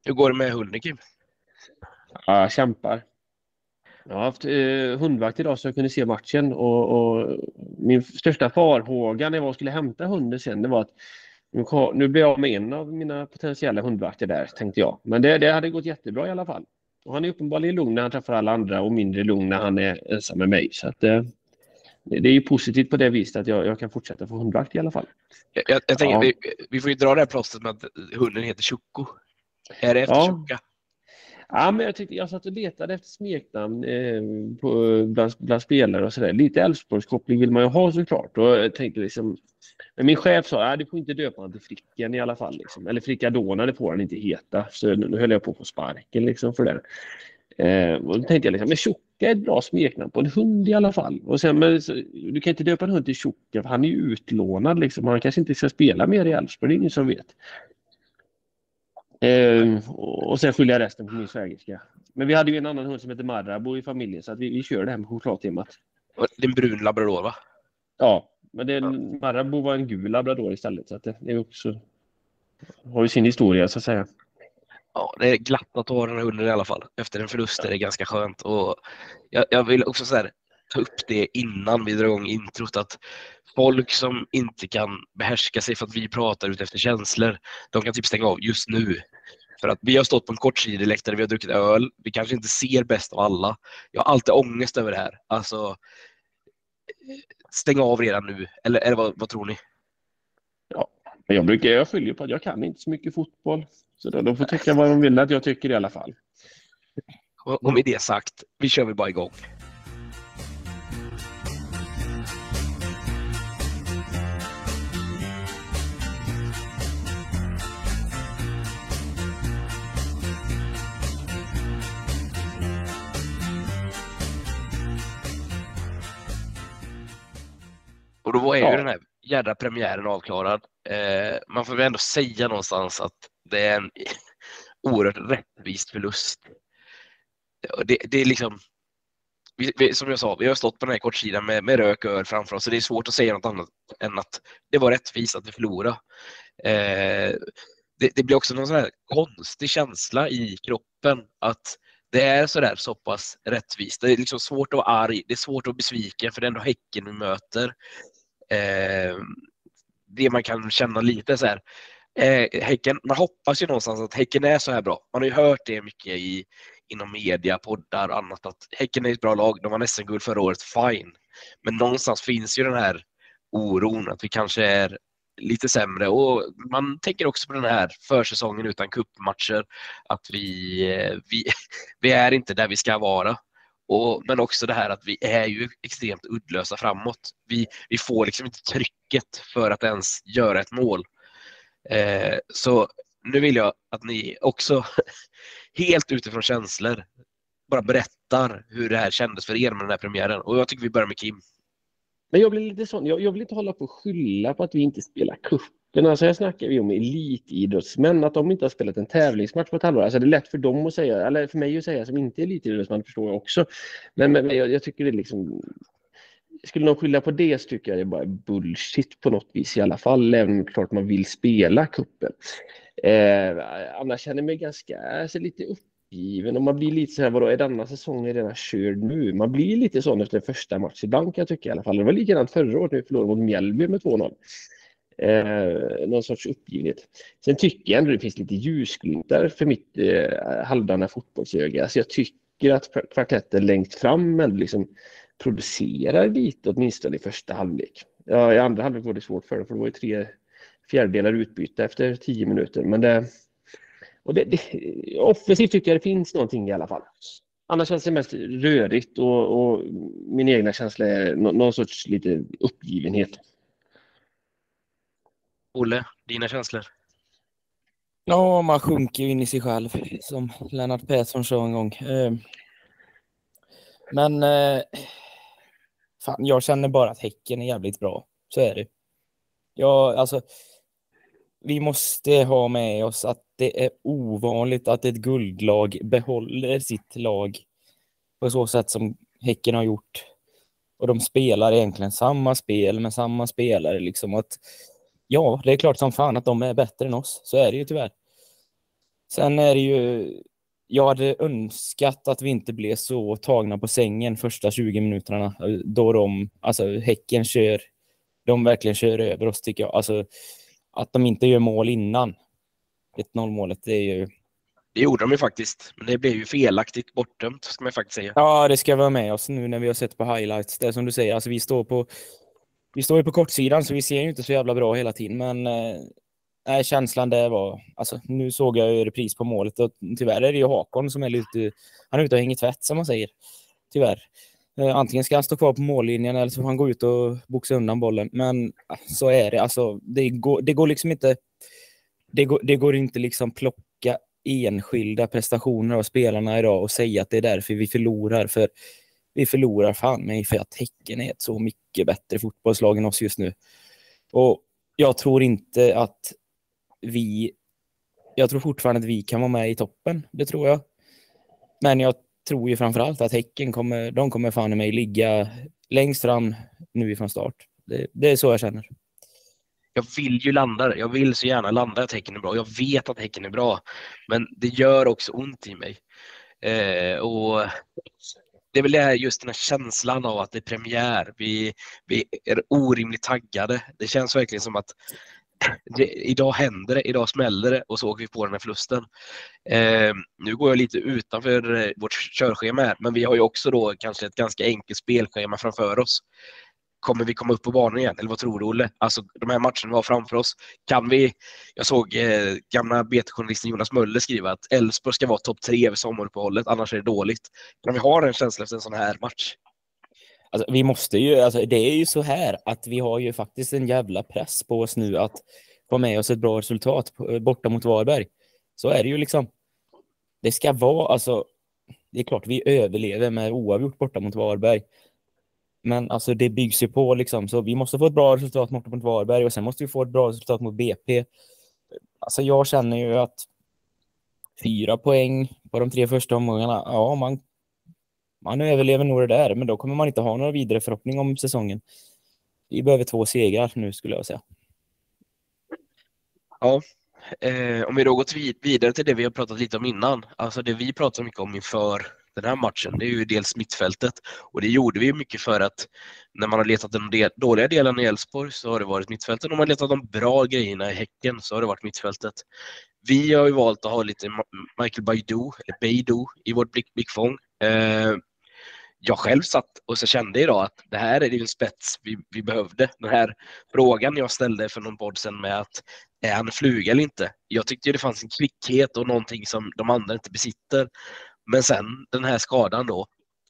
Hur går det med hunden, Kim? Ja, jag kämpar. Jag har haft hundvakt idag så jag kunde se matchen och min största farhåga när jag skulle hämta hunden sen det var att nu blir jag av med en av mina potentiella hundvakter där, tänkte jag. Men det hade gått jättebra i alla fall. Och han är uppenbarligen lugn när han träffar alla andra och mindre lugn när han är ensam med mig. Så att, det är ju positivt på det viset att jag kan fortsätta få hundvakt i alla fall. Jag tänker, Ja, vi får ju dra det här plåstret med att hunden heter Choco. Är det efter ja. Choca? Ja, men jag satt och letade efter smeknamn bland spelare och sådär. Lite Elfsborgskoppling vill man ju ha såklart. Och jag tänkte liksom, men min chef sa att du får inte döpa honom till Fricken i alla fall. Liksom. Eller Frickadona, det får han inte heta. Så nu höll jag på att få sparken liksom, för det. Och då tänkte jag liksom, men Tjocka är ett bra smeknamn på en hund i alla fall. Och sen, du kan inte döpa en hund till Tjocka för han är ju utlånad. Liksom. Han kanske inte ska spela mer i Elfsborg, det är ingen som vet. Och sen skyller jag resten på min svägerska. Men vi hade ju en annan hund som heter Marabou i familjen så att vi kör det här med chokladtemat. Det är en brun labrador, va? Ja, men Marabou var en gul labrador istället så att det är också har ju sin historia så att säga. Ja, det är glatt att ha den här hunden i alla fall. Efter en förlust är det ganska skönt. Och jag vill också så här, ta upp det innan vi drar igång introt att folk som inte kan behärska sig för att vi pratar ut efter känslor, de kan typ stänga av just nu. För att vi har stått på en kortsidig läktare, vi har druckit öl, vi kanske inte ser bäst av alla. Jag har alltid ångest över det här. Alltså, stäng av redan nu. Eller vad tror ni? Ja, men jag skyller på att jag kan inte så mycket fotboll. Så de får tycka vad de vill att jag tycker i alla fall. Och med det sagt, vi kör väl bara igång. Och då var ju den här jädra premiären avklarad. Man får väl ändå säga någonstans att det är en oerhört rättvist förlust. Det är liksom, som jag sa, vi har stått på den här kortsidan med rök och öl framför oss. Så det är svårt att säga något annat än att det var rättvist att vi förlorade. Det blir också någon sån här konstig känsla i kroppen att det är så pass rättvist. Det är liksom svårt att vara arg, det är svårt att vara besviken för det är ändå Häcken vi möter. Det man kan känna lite så här, Häcken, man hoppas ju någonstans att Häcken är så här bra. Man har ju hört det mycket inom media, poddar och annat att Häcken är ett bra lag, de var nästan guld förra året, fine. Men någonstans finns ju den här oron att vi kanske är lite sämre och man tänker också på den här försäsongen utan cupmatcher att vi är inte där vi ska vara. Men också det här att vi är ju extremt uddlösa framåt. Vi får liksom inte trycket för att ens göra ett mål. Så nu vill jag att ni också helt utifrån känslor bara berättar hur det här kändes för er med den här premiären. Och jag tycker vi börjar med Kim. Men jag blir lite sån, jag vill inte hålla på och skylla på att vi inte spelar cupen. Alltså jag snackar vi om elitidrottsmän, att de inte har spelat en tävlingsmatch på ett halvår. Alltså det är lätt för dem att säga, eller för mig att säga som inte är elitidrottsman, förstår jag också. Men jag tycker det är liksom, skulle någon skylla på det så tycker jag det är bara bullshit på något vis i alla fall, även klart man vill spela cupen. Annars känner jag mig ganska lite uppgiven och man blir lite så här, vadå är denna säsongen redan körd nu? Man blir lite sån efter första match ibland kan jag tycka i alla fall. Det var likadant förra året när vi förlorade mot Mjällby med 2-0. Någon sorts uppgivenhet. Sen tycker jag ändå det finns lite ljusglimtar för mitt halvdana fotbollsöga. Alltså jag tycker att kvartetten längst fram ändå liksom producerar lite åtminstone i första halvlek. Ja, i andra halvlek var det svårt för dem för det var ju 3/4 utbyte efter 10 minuter. Men offensivt tycker jag det finns någonting i alla fall. Annars känns det mest rörigt och min egna känsla är någon sorts lite uppgivenhet. Olle, dina känslor? Ja, man sjunker ju in i sig själv som Lennart Persson sa en gång. Men fan, jag känner bara att Häcken är jävligt bra. Så är det. Alltså, vi måste ha med oss att det är ovanligt att ett guldlag behåller sitt lag på så sätt som Häcken har gjort. Och de spelar egentligen samma spel med samma spelare. Liksom att, ja, det är klart som fan att de är bättre än oss. Så är det ju tyvärr. Sen är det ju, jag hade önskat att vi inte blev så tagna på sängen första 20 minuterna då Häcken de verkligen kör över oss, tycker jag. Alltså att de inte gör mål innan 1-0 målet, det är ju... Det gjorde de ju faktiskt, men det blev ju felaktigt bortdömt, ska man faktiskt säga. Ja, det ska vara med oss nu när vi har sett på highlights. Det är som du säger, alltså vi står ju på kortsidan, så vi ser ju inte så jävla bra hela tiden, men känslan där var, alltså nu såg jag ju repris på målet och tyvärr är det ju Hakon som är lite, han är ute och hänger tvätt, som man säger, tyvärr. Antingen ska han stå kvar på mållinjen eller så får han gå ut och boxa undan bollen, men så är det, alltså det går liksom inte, det går inte liksom plocka enskilda prestationer av spelarna idag och säga att det är därför vi förlorar, för vi förlorar fan mig för att Häcken är ett så mycket bättre fotbollslag än oss just nu. Och jag tror inte att jag tror fortfarande att vi kan vara med i toppen, det tror jag. Men jag tror ju framförallt att Häcken kommer fan i mig ligga längst fram nu ifrån start. Det är så jag känner. Jag vill ju landa. Jag vill så gärna landa att Häcken är bra. Jag vet att Häcken är bra. Men det gör också ont i mig. Och det är väl just den här känslan av att det är premiär. Vi är orimligt taggade. Det känns verkligen som att idag händer det, idag smäller det och så åker vi på den här förlusten. Nu går jag lite utanför vårt körschema här, men vi har ju också då kanske ett ganska enkelt spelschema framför oss. Kommer vi komma upp på banan igen? Eller vad tror du, Olle? Alltså de här matcherna vi har framför oss. Jag såg gamla BT-journalisten Jonas Möller skriva att Elfsborg ska vara topp 3 vid sommaruppehållet, annars är det dåligt. Men vi har en känsla efter en sån här match. Alltså, vi måste ju, alltså, det är ju så här att vi har ju faktiskt en jävla press på oss nu att få med oss ett bra resultat borta mot Varberg. Så är det ju liksom. Det ska vara, alltså, det är klart vi överlever med oavgjort borta mot Varberg. Men alltså det byggs ju på liksom, så vi måste få ett bra resultat mot Varberg och sen måste vi få ett bra resultat mot BP. Alltså jag känner ju att 4 poäng på de 3 första omgångarna, ja man överlever nog det där, men då kommer man inte ha några vidare förhoppning om säsongen. Vi behöver 2 segrar nu, skulle jag säga. Ja, om vi då går vidare till det vi har pratat lite om innan. Alltså det vi pratar mycket om inför den här matchen, det är ju dels mittfältet. Och det gjorde vi mycket för att när man har letat de dåliga delarna i Elfsborg så har det varit mittfältet. Och när man har letat de bra grejerna i Häcken så har det varit mittfältet. Vi har ju valt att ha lite Michael Baidoo i vårt blickfång. Jag själv satt och så kände idag att det här är en spets vi behövde. Den här frågan jag ställde för någon podd sen med att är han fluga eller inte? Jag tyckte det fanns en kvickhet och någonting som de andra inte besitter. Men sen den här skadan då,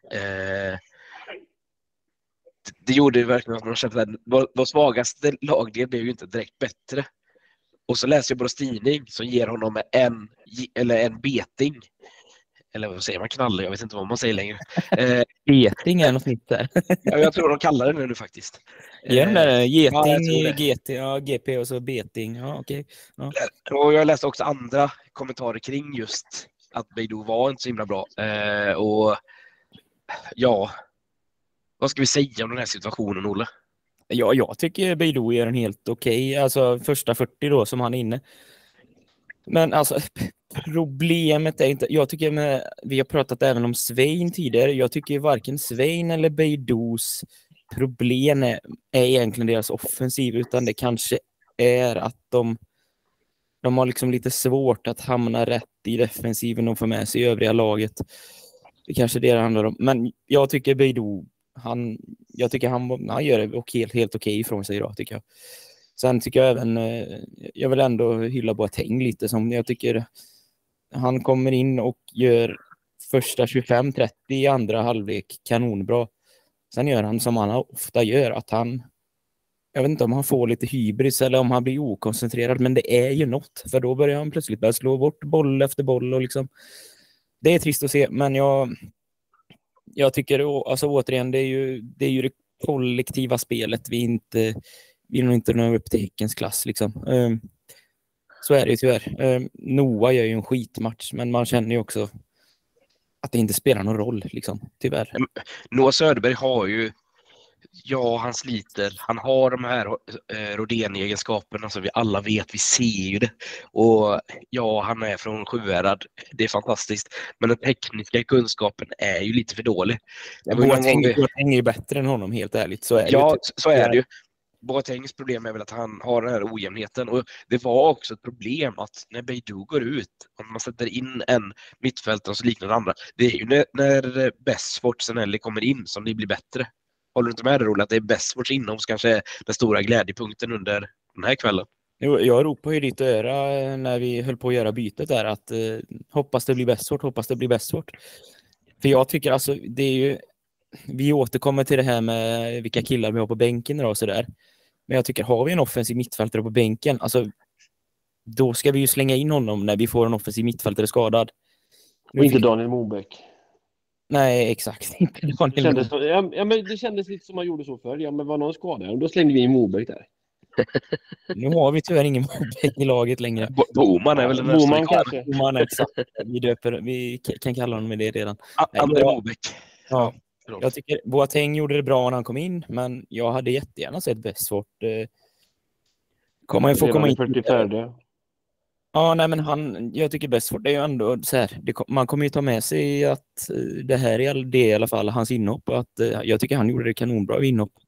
det gjorde verkligen att man kände att vår svagaste lagdel blev ju inte direkt bättre. Och så läser jag Borås Tidning som ger honom en beting. Eller vad säger man, knalle? Jag vet inte vad man säger längre. Geting är något nytt där. Ja, jag tror de kallar det nu faktiskt. Geting ja, i GT, ja, GP och så beting. Ja, okej. Ja. Och jag läste också andra kommentarer kring just att Baidoo var inte så himla bra. Och ja, vad ska vi säga om den här situationen, Olle? Ja, jag tycker Baidoo är en helt okej. Alltså första 40 då som han är inne. Men alltså problemet är inte, jag tycker vi har pratat även om Svein tidigare. Jag tycker varken Svein eller Baidoos problem är egentligen deras offensiv, utan det kanske är att de har liksom lite svårt att hamna rätt i defensiven och få med sig övriga laget. Det kanske är det handlar om. Men jag tycker Baidoo, han gör det helt okej ifrån sig idag, tycker jag. Sen tycker jag även, jag vill ändå hylla Boateng lite, som jag tycker han kommer in och gör första 25-30 i andra halvlek kanonbra. Sen gör han som han ofta gör, att jag vet inte om han får lite hybris eller om han blir okoncentrerad, men det är ju något, för då börjar han plötsligt börja slå bort boll efter boll och liksom, det är trist att se, men jag tycker alltså återigen, det är ju det kollektiva spelet vi nog inte når upp till Häckens klass liksom. Så är det ju tyvärr. Noah gör ju en skitmatch, men man känner ju också att det inte spelar någon roll liksom, tyvärr. Noah Söderberg har ju Ja, han sliter. Han har de här Rodén-egenskaperna som vi alla vet. Vi ser ju det. Och ja, han är från Sjuhärad. Det är fantastiskt. Men den tekniska kunskapen är ju lite för dålig. Det var ju någon gång Boateng är ju bättre än honom, helt ärligt. Så är det Ja, ju. så är det ju. Boatengs problem är väl att han har den här ojämnheten. Och det var också ett problem att när Beidou går ut, om man sätter in en mittfältare och så liknande andra, det är ju när Bessfort Senelli kommer in som det blir bättre. Håller du inte med det, Roland? Att det är Bessforts inom som kanske är den stora glädjepunkten under den här kvällen? Jo, jag ropade ju ditt öra när vi höll på att göra bytet där att hoppas det blir Bessfort. För jag tycker alltså, det är ju, vi återkommer till det här med vilka killar vi har på bänken och så där. Men jag tycker, har vi en offensiv mittfältare på bänken, alltså då ska vi ju slänga in honom när vi får en offensiv mittfältare skadad. Och inte Daniel Mobeck. Nej, exakt. Inte Daniel Mobeck. Det kändes lite som man gjorde så förr. Ja, men var någon skadad? Och då slängde vi in Mobeck där. Nu har vi tyvärr ingen Mobeck i laget längre. Boman är väl den Boman kanske. Boman, exakt. Vi kan kalla honom med det redan. André Mobeck. Ja. Jag tycker Boateng gjorde det bra när han kom in, men jag hade jättegärna sett Bessfort komma in. 44. Ja, nej, men jag tycker Bessfort är ju ändå så här, man kommer ju ta med sig att det här är det i alla fall hans inhopp, att jag tycker han gjorde det kanonbra i inhoppet.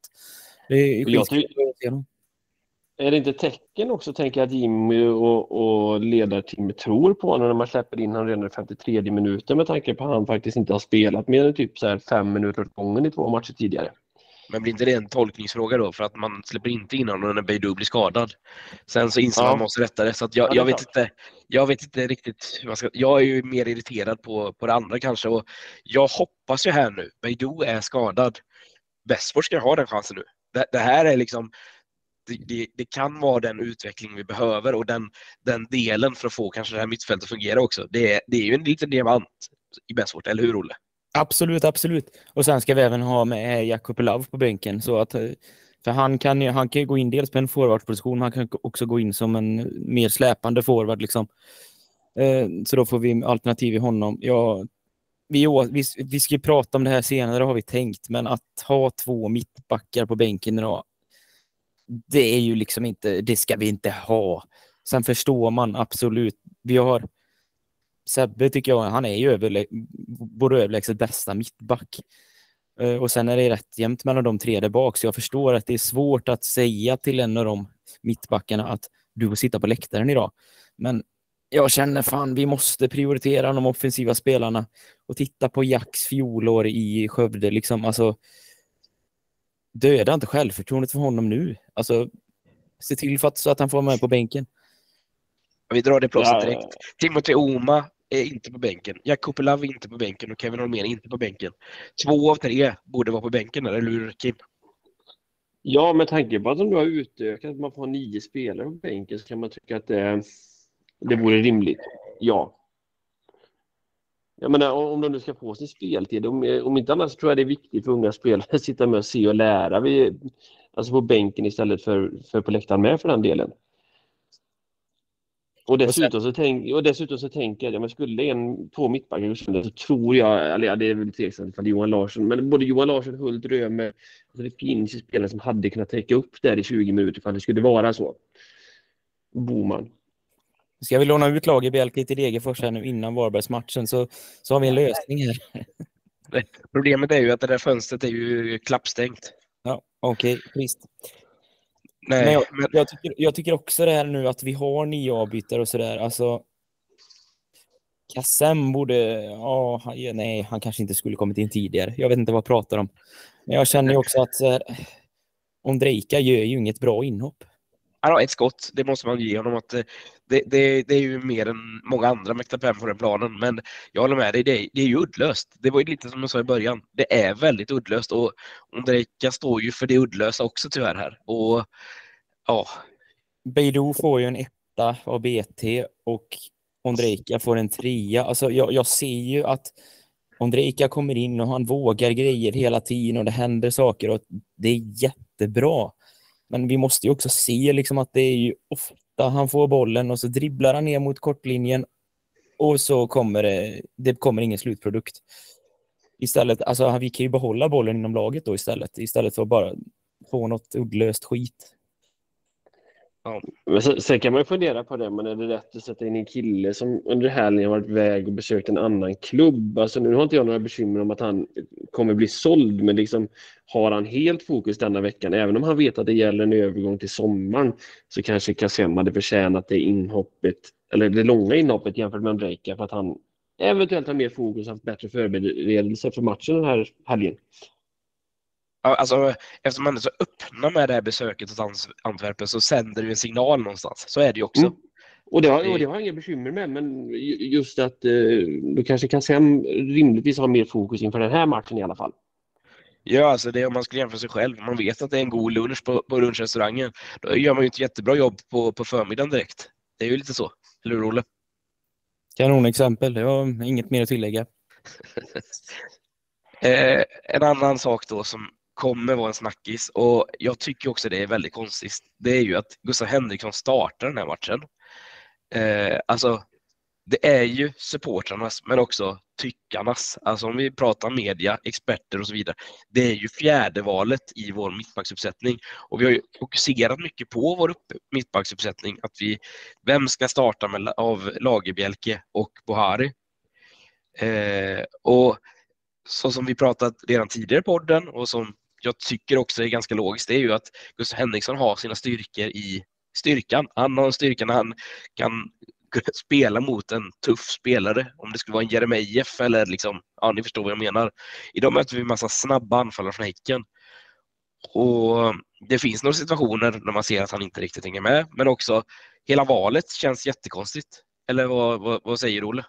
Är det inte tecken också, tänker jag, att Jimmy och ledarteamet tror på honom när man släpper in honom redan i 53 minuter, med tanke på att han faktiskt inte har spelat mer än typ så här 5 minuter åt gången i 2 matcher tidigare? Men blir inte det en tolkningsfråga då? För att man släpper inte in honom när Beidou blir skadad. Sen så inser man måste rätta det. Så att jag vet inte riktigt. Jag är ju mer irriterad på det andra kanske. Och jag hoppas ju här nu. Beidou är skadad. Bessfort ska ha den chansen nu. Det här är liksom... Det kan vara den utveckling vi behöver. Och den delen för att få kanske det här mittfältet att fungera också. Det är ju en liten diamant i Bessfort, eller hur, Olle? Absolut. Och sen ska vi även ha med Jakub Love på bänken, så att för han kan ju gå in dels på en forwardposition, han kan också gå in som en mer släpande forward liksom. Så då får vi alternativ i honom. Vi ska ju prata om det här senare, har vi tänkt, men att ha 2 mittbackar på bänken idag, det är ju liksom inte, det ska vi inte ha. Sen förstår man absolut, vi har Sebbe, tycker jag, han är ju både överlägset bästa mittback. Och sen är det rätt jämnt mellan de 3 där bak. Så jag förstår att det är svårt att säga till en av de mittbackarna att du får sitta på läktaren idag. Men jag känner fan, vi måste prioritera de offensiva spelarna och titta på Jacks fjolår i Skövde. Liksom, alltså, döda inte självförtroendet för honom nu. Alltså, se till för så att han får med på bänken. Vi drar det plåset direkt. Timothy Oma är inte på bänken. Jakub Love är inte på bänken och Kevin Holmén är inte på bänken. 2 av 3 borde vara på bänken, eller hur, Kim? Ja, med tanke på att de nu har utökat, att man får ha 9 spelare på bänken, så kan man tycka att det vore rimligt. Ja. Jag menar, om de nu ska få sin speltid, om inte annars tror jag det är viktigt för unga spelare att sitta med och se och lära. Alltså på bänken istället för på läktaren med, för den delen. Och dessutom så tänker jag, men skulle 2 mittbackar så tror jag, eller det är väl tveksamt för Johan Larsson, men både Johan Larsson och Hult Röme, alltså det finns ju spelare som hade kunnat täcka upp där i 20 minuter för att det skulle vara så. Boman. Ska vi låna ut laget Bjälke till Degerfors här nu innan Varbergsmatchen, så har vi en lösning här. Problemet är ju att det där fönstret är ju klappstängt. Ja, okej, visst. Nej, men jag tycker också det här nu att vi har 9 avbytare och sådär. Alltså, Kassem borde... nej, han kanske inte skulle kommit in tidigare. Jag vet inte vad jag pratar om. Men jag känner ju också att Ondrejka gör ju inget bra inhopp. Han har ett skott, det måste man ge honom. Att det är ju mer än många andra mäktar på den planen. Men jag håller med dig, det är ju uddlöst. Det var ju lite som jag sa i början. Det är väldigt uddlöst. Och Ondrejka står ju för det uddlösa också tyvärr här. Och ja. Beidou får ju en 1 av BT och Ondrejka får en 3. Alltså jag ser ju att Ondrejka kommer in och han vågar grejer hela tiden och det händer saker och det är jättebra. Men vi måste ju också se liksom att det är ju ofta han får bollen och så dribblar han ner mot kortlinjen och så kommer det kommer ingen slutprodukt. Istället, alltså vi kan ju behålla bollen inom laget då istället för att bara få något uddlöst skit. Ja. Men sen kan man ju fundera på det, men är det rätt att sätta in en kille som under helgen har varit iväg och besökt en annan klubb? Alltså nu har inte jag några bekymmer om att han kommer bli såld, men liksom har han helt fokus denna veckan, även om han vet att det gäller en övergång till sommaren, så kanske Kassem hade förtjänat det inhoppet, eller det långa inhoppet jämfört med Andrejka, för att han eventuellt har mer fokus och haft bättre förberedelser för matchen den här helgen. Ja, alltså, eftersom man är så öppna med det här besöket hos Antwerpen så sänder det en signal någonstans. Så är det ju också. Mm. Och det har jag inga bekymmer med, men just att då kanske Kassem rimligtvis har mer fokus inför den här matchen i alla fall. Ja, alltså det är om man skulle jämföra sig själv. Man vet att det är en god lunch på lunchrestaurangen. Då gör man ju ett jättebra jobb på förmiddagen direkt. Det är ju lite så. Eller hur, Olle? Kanonexempel. Jag har inget mer att tillägga. En annan sak då som kommer vara en snackis, och jag tycker också det är väldigt konstigt, det är ju att Gustav Henriksson startar den här matchen. Alltså, det är ju supportrarnas, men också tyckarnas. Alltså om vi pratar media, experter och så vidare. Det är ju fjärde valet i vår mittbacksuppsättning. Och vi har ju fokuserat mycket på vår mittbacksuppsättning. Vem ska starta av Lagerbielke och Bohari? Och så som vi pratat redan tidigare på podden, och som jag tycker också är ganska logiskt, det är ju att Gustav Henriksson har sina styrkor i styrkan. Han har en styrka när han kan spela mot en tuff spelare, om det skulle vara en Jeremejeff eller liksom, ja, ni förstår vad jag menar. Idag möter vi en massa snabba anfallare från Häcken. Och det finns några situationer när man ser att han inte riktigt hänger med, men också hela valet känns jättekonstigt. Eller vad säger Olle?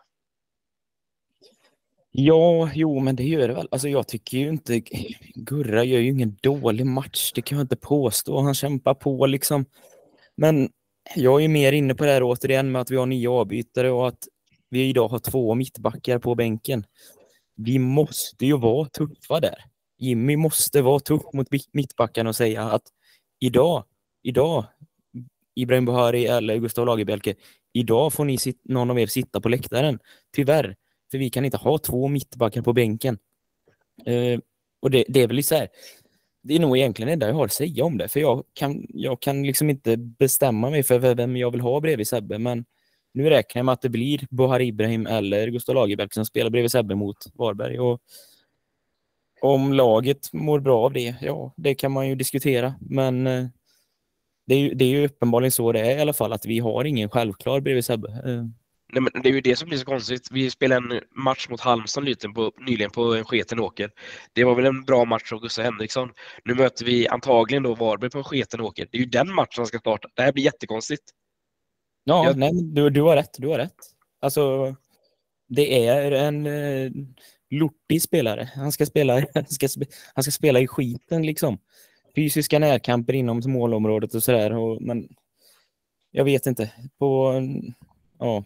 Ja, jo, men det gör det väl. Alltså jag tycker ju inte Gurra gör ju ingen dålig match, det kan jag inte påstå. Han kämpar på liksom. Men jag är mer inne på det här återigen med att vi har 9 avbytare och att vi idag har 2 mittbackar på bänken. Vi måste ju vara tuffa där. Jimmy måste vara tuff mot mittbackarna och säga att idag, Ibrahim Bohari eller Gustav Lagerbielke, idag får någon av er sitta på läktaren. Tyvärr, för vi kan inte ha 2 mittbackar på bänken. Och det är väl så här. Det är nog egentligen det enda jag har att säga om det. För jag kan liksom inte bestämma mig för vem jag vill ha bredvid Sebbe. Men nu räknar jag med att det blir Bohari Ibrahim eller Gustav Lagerbielke som spelar bredvid Sebbe mot Varberg. Och om laget mår bra av det, ja, det kan man ju diskutera. Men det är ju uppenbarligen så det är i alla fall, att vi har ingen självklar bredvid Sebbe. Nej, men det är ju det som blir så konstigt. Vi spelade en match mot Halmstad nyligen på en sketen åker. Det var väl en bra match av Gustav Henriksson. Nu möter vi antagligen då Varberg på en sketen åker. Det är ju den matchen som ska starta. Det här blir jättekonstigt. Ja, nej, du har rätt. Alltså, det är en lortig spelare. Han ska spela i skiten liksom. Fysiska närkamper inom målområdet och sådär. Men jag vet inte. Ja.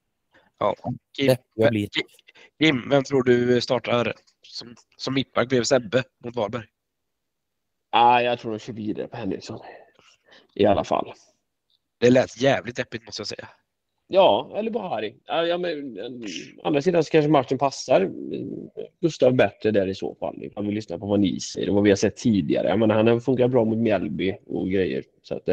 Kim, vem tror du startar som mittback bredvid Sebbe mot Varberg? Jag tror de kör vidare på Henriksson. I alla fall. Det lät jävligt deppigt, måste jag säga. Ja, eller Bohari. Ja, men andra sidan så kanske matchen passar Gustav bättre där i så fall. Om vi lyssnar på vad ni säger och vad vi har sett tidigare. Jag menar, han har funkat bra mot Mjällby och grejer. Så att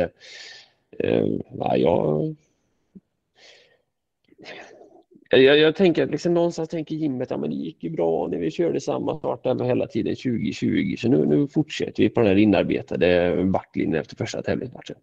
jag tänker att liksom någonstans tänker Jimmy att men det gick ju bra när vi körde samma start hela tiden 2020. Så nu fortsätter vi på den här inarbetade backlinjen efter första tävlingsmatchen.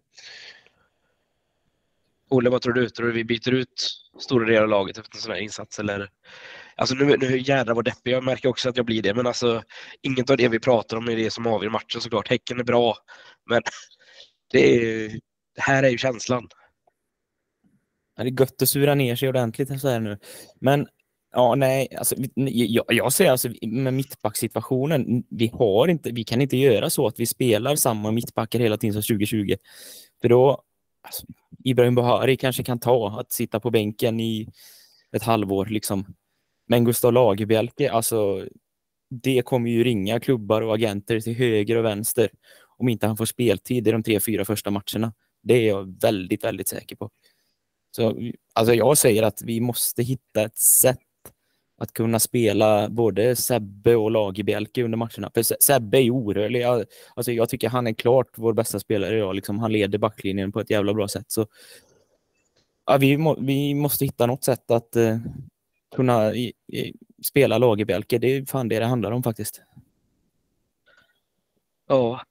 Olle, vad tror du? Tror du vi byter ut stora delar av laget efter en sån här insats? Eller? Alltså nu jävlar vad deppig. Jag märker också att jag blir det. Men alltså, inget av det vi pratar om är det som avgör matchen såklart. Häcken är bra. Men det här är ju känslan. Det är gött att sura ner sig ordentligt så här nu. Men ja, nej, alltså, jag säger alltså med mittbacksituationen, vi kan inte göra så att vi spelar samma mittbackar hela tiden som 2020. För då, alltså, Ibrahim Bohari kanske kan ta att sitta på bänken i ett halvår liksom. Men Gustav Lagerbielke, alltså det kommer ju ringa klubbar och agenter till höger och vänster om inte han får speltid i de 3-4 första matcherna. Det är jag väldigt, väldigt säker på. Så alltså jag säger att vi måste hitta ett sätt att kunna spela både Sebbe och Lagerbielke under matcherna. För Sebbe är ju orörlig. Alltså jag tycker han är klart vår bästa spelare idag. Liksom, han leder backlinjen på ett jävla bra sätt. Så ja, vi måste hitta något sätt att kunna spela Lagerbielke. Det är fan det handlar om faktiskt. Ja.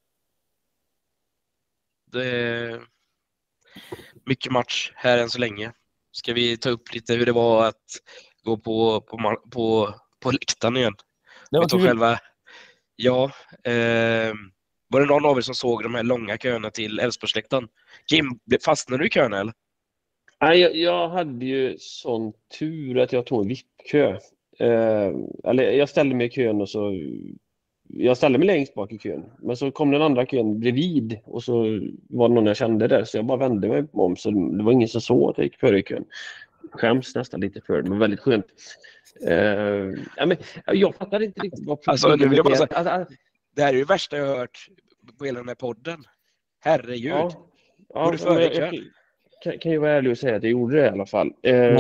Det är mycket match här än så länge. Ska vi ta upp lite hur det var att gå på läktaren igen? Det var Vi tar kul. själva... Ja. Var det någon av er som såg de här långa köerna till Älvsborgsläktaren? Kim, fastnade du i kön eller? Nej, jag hade ju sån tur att jag tog en VIP-kö. Eller jag ställde mig i kön och så... Jag ställde mig längst bak i kön. Men så kom den andra kön bredvid och så var det någon jag kände där. Så jag bara vände mig om. Så det var ingen som såg att jag gick före i kön. Skäms nästan lite för det, men väldigt skönt. Ja, men jag fattar inte riktigt vad Alltså, nu vill jag bara är. säga, det här är ju det värsta jag har hört på hela den här podden. Herregud. Ja, Går du före i kön? Kan ju vara ärlig och säga att jag gjorde det i alla fall.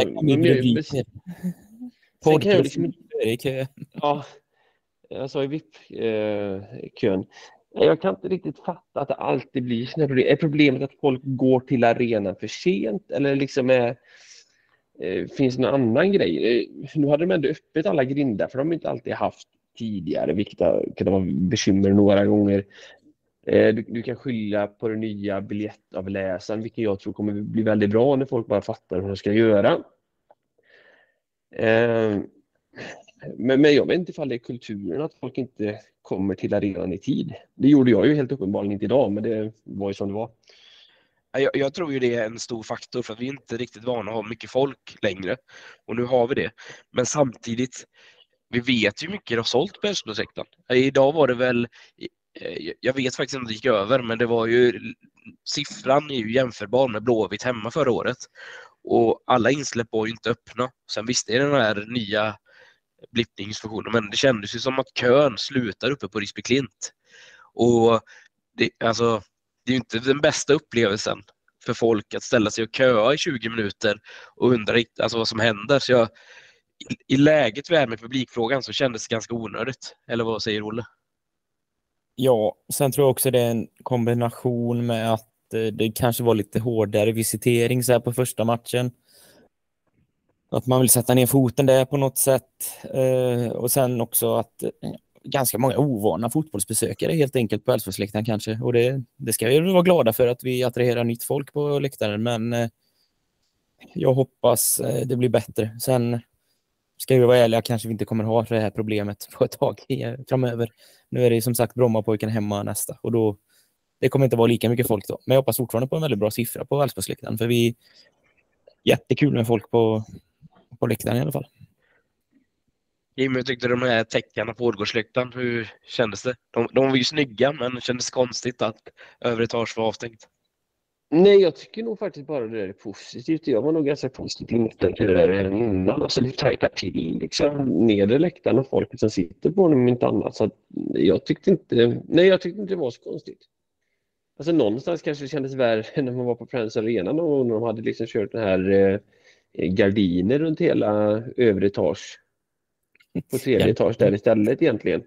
Ja, jag sa i VIP-kön. Jag kan inte riktigt fatta att det alltid blir såna problem. Är problemet att folk går till arenan för sent eller liksom finns det någon annan grej? Nu hade de ändå öppet alla grindar för de har inte alltid haft tidigare, vilket kan vara bekymmer några gånger. Du kan skylla på den nya biljettavläsaren, vilket jag tror kommer bli väldigt bra när folk bara fattar hur de ska göra. Men jag vet inte ifall det är kulturen att folk inte kommer till arenan i tid. Det gjorde jag ju helt uppenbarligen inte idag, men det var ju som det var. Jag tror ju det är en stor faktor för att vi är inte riktigt vana att ha mycket folk längre. Och nu har vi det. Men samtidigt, vi vet ju mycket det har sålt på Älvsborgsläktaren. Idag var det väl, jag vet faktiskt inte om det gick över, men det var ju, siffran är ju jämförbar med Blåvitt hemma förra året. Och alla insläpp var ju inte öppna. Sen visst är det den här nya blippningsfunktionen, men det kändes ju som att kön slutar uppe på Rispy Klint. Och det är ju inte den bästa upplevelsen för folk att ställa sig och köa i 20 minuter och undra vad som händer. Så i läget vi är med publikfrågan så kändes det ganska onödigt. Eller vad säger Olle? Ja, sen tror jag också det är en kombination med att det kanske var lite hårdare visitering så här på första matchen. Att man vill sätta ner foten där på något sätt. Och sen också att ganska många ovana fotbollsbesökare helt enkelt på Älvsborgsläktaren kanske. Och det ska vi vara glada för att vi attraherar nytt folk på läktaren. Men jag hoppas det blir bättre. Sen ska vi vara ärliga, kanske vi inte kommer ha det här problemet på ett tag framöver. Nu är det som sagt Brommapojken hemma nästa. Och det kommer inte vara lika mycket folk då. Men jag hoppas fortfarande på en väldigt bra siffra på Älvsborgsläktaren. För vi är jättekul med folk på läktaren i alla fall. Jimmy, jag tyckte de här täckarna på Årgårdsläktaren, hur kändes det? De var ju snygga, men det kändes konstigt att övre etage var avstängt. Nej, jag tycker nog faktiskt bara det där är positivt. Jag var nog ganska positivt inställd till det där redan innan. Alltså det tajtar till liksom nedre läktaren och folket som sitter på dem inte annat. Så jag tyckte inte det var så konstigt. Alltså någonstans kanske det kändes värre när man var på Friends Arena och när de hade liksom kört den här gardiner runt hela övre etage. På tredje etage där istället egentligen.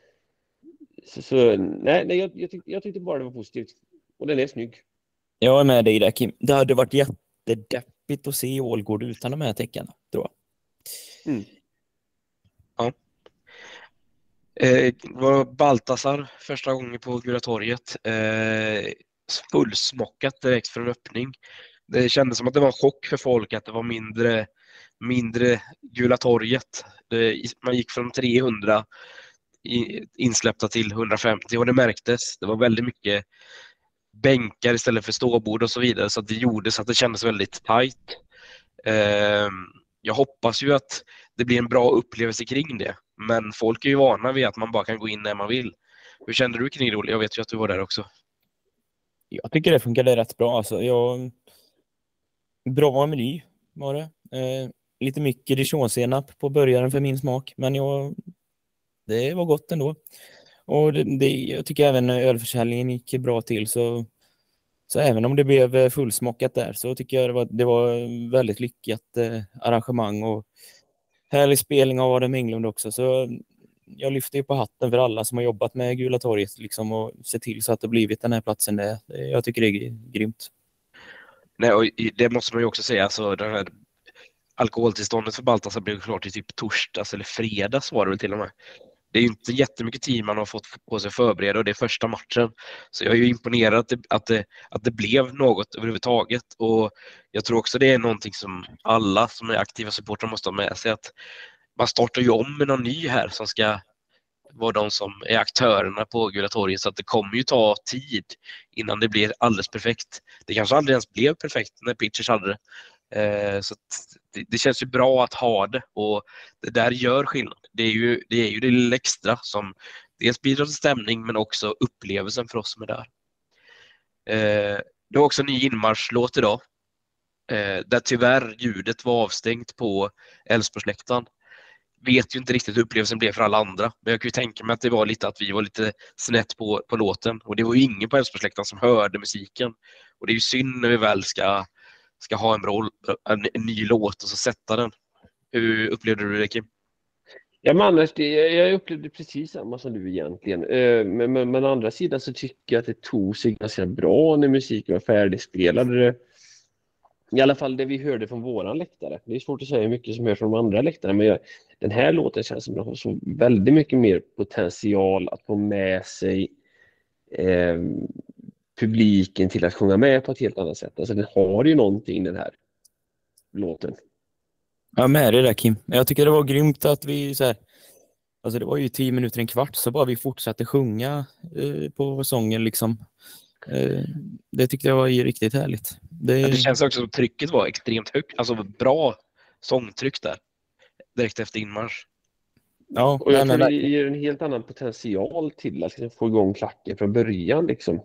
Nej, jag tyckte bara det var positivt. Och den är snygg. Jag är med dig där, Kim. Det hade varit jättedeppigt att se Ålgård utan de här tecknen, tror jag. Mm. Ja. Det var Baltasar första gången på Gula torget. Fullsmockat direkt från öppning. Det kändes som att det var en chock för folk att det var mindre Gula torget. Man gick från 300 insläppta till 150 och det märktes. Det var väldigt mycket bänkar istället för ståbord och så vidare, så att det gjorde så att det kändes väldigt tajt. Jag hoppas ju att det blir en bra upplevelse kring det, men folk är ju vana vid att man bara kan gå in när man vill. Hur kände du kring det, Olle? Jag vet ju att du var där också. Jag tycker det funkade rätt bra. Alltså, bra meny var det. Lite mycket dijonsenap på början för min smak, men det var gott ändå. Och jag tycker även ölförsäljningen gick bra till, så även om det blev fullsmockat där så tycker jag det var väldigt lyckat arrangemang, och härlig spelning av Adam Englund också. Så jag lyfter ju på hatten för alla som har jobbat med Gula torget liksom, och se till så att det blivit den här platsen där. Jag tycker det är grymt. Nej, och det måste man ju också säga. Alltså, den här alkoholtillståndet för Baltasar blev klart i typ torsdags eller fredags var det väl till och med. Det är ju inte jättemycket tid man har fått på sig förbereda och det är första matchen. Så jag är ju imponerad att det blev något överhuvudtaget. Och jag tror också det är någonting som alla som är aktiva supportrar måste ha med sig. Att man startar ju om med någon ny här som ska vara de som är aktörerna på Gula torget. Så att det kommer ju ta tid innan det blir alldeles perfekt. Det kanske aldrig ens blev perfekt när Pitchers hade det. Så det känns ju bra att ha det och det där gör skillnad. Det är ju det lilla extra som dels bidrar till stämning men också upplevelsen för oss som är där. Det var också en ny inmarschlåt idag där tyvärr ljudet var avstängt på Älvsborgsläktaren. Vet ju inte riktigt hur upplevelsen blev för alla andra, men jag kan ju tänka mig att det var lite att vi var lite snett på låten och det var ju ingen på Älvsborgsläktaren som hörde musiken och det är ju synd när vi väl ska ha en ny låt och så sätta den. Hur upplevde du det, Kim? Ja, men Anders, jag upplevde precis samma som du egentligen. Men å andra sidan så tycker jag att det tog sig ganska bra när musiken var färdigspelad. I alla fall det vi hörde från våran läktare. Det är svårt att säga hur mycket som hörs från de andra läktarna, men den här låten känns som att den har så väldigt mycket mer potential att få med sig publiken till att sjunga med på ett helt annat sätt. Alltså den har ju någonting, den här låten. Ja, med det där, Kim. Jag tycker det var grymt att vi så här, alltså det var ju 10 minuter, en kvart, så bara vi fortsatte sjunga på sången liksom. Det tyckte jag var ju riktigt härligt. Det känns också som trycket var extremt högt. Alltså bra sångtryck där. Direkt efter inmarsch. Ja, och jag tror det ger en helt annan potential till att liksom få igång klacken från början liksom.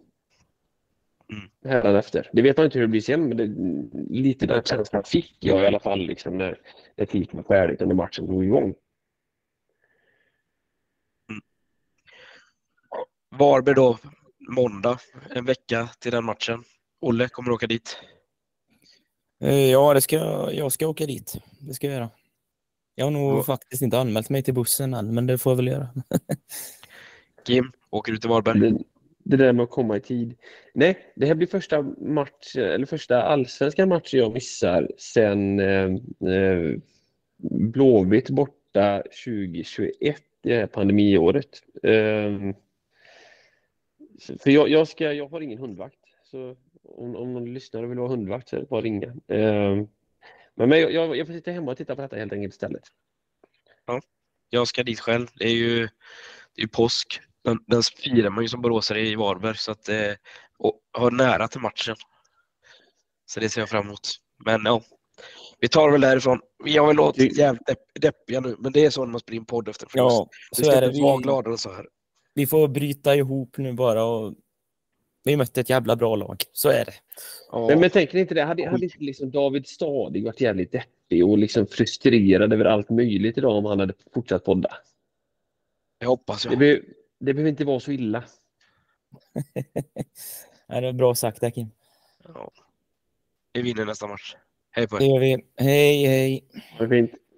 Efter. Det vet man inte hur det blir sen, men lite den känslan fick jag i alla fall liksom när kriget var färdigt och när matchen drog igång. Varberg då, måndag, en vecka till den matchen. Olle, kommer du åka dit? Ja, jag ska åka dit. Det ska jag göra. Jag har nog faktiskt inte anmält mig till bussen än, men det får jag väl göra. Kim, åker du till Varberg? Det där med att komma i tid. Nej, det här blir första allsvenska matchen jag missar sen Blåvitt borta 2021, det här pandemiåret. För jag har ingen hundvakt. Så om någon lyssnar och vill ha hundvakt så är det bara att ringa. Men jag får sitta hemma och titta på detta helt enkelt istället. Ja, jag ska dit själv. Det är ju påsk. Den firar man ju som boråsare i Varberg så att och har nära till matchen. Så det ser jag fram emot. Men ja, vi tar väl därifrån. Vi har väl låtit jävligt deppiga nu, men det är så när man spelar in podd efter förlust. Ja, så är det. Vi var glada och så här. Vi får bryta ihop nu bara och vi mötte ett jävla bra lag. Så är det. Ja. Men tänker ni inte det? Hade inte liksom David Stadig varit jävligt deppig och liksom frustrerad över allt möjligt idag om han hade fortsatt podda? Jag hoppas jag. Det behöver inte vara så illa. Det är bra sagt där, Kim. Ja. Vi vinner nästa match. Hej på er. Det gör vi. Hej, hej. Det är fint.